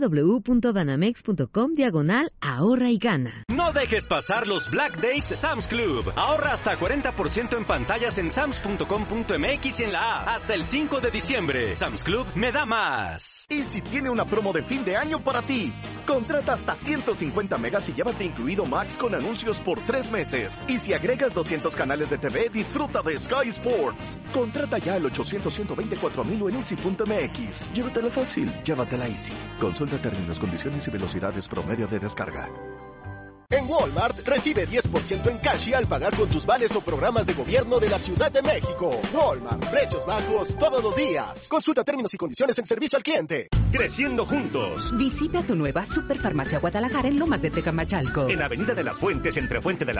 www.banamex.com/ahorra y gana. No dejes pasar los Black Days Sam's Club. Ahorra hasta 40% en pantallas en sams.com.mx y en la app. Hasta el 5 de diciembre. Sam's Club me da más. Easy tiene una promo de fin de año para ti. Contrata hasta 150 megas y llévate incluido Max con anuncios por 3 meses. Y si agregas 200 canales de TV, disfruta de Sky Sports. Contrata ya al 800-124,000 en easy.mx. Llévatela fácil, llévatela Easy. Consulta términos, condiciones y velocidades promedio de descarga. En Walmart, recibe 10% en cash al pagar con tus vales o programas de gobierno de la Ciudad de México. Walmart, precios bajos todos los días. Consulta términos y condiciones en servicio al cliente. Creciendo juntos. Visita tu nueva Superfarmacia Guadalajara en Lomas de Tecamachalco. En Avenida de las Fuentes, entre Fuente de la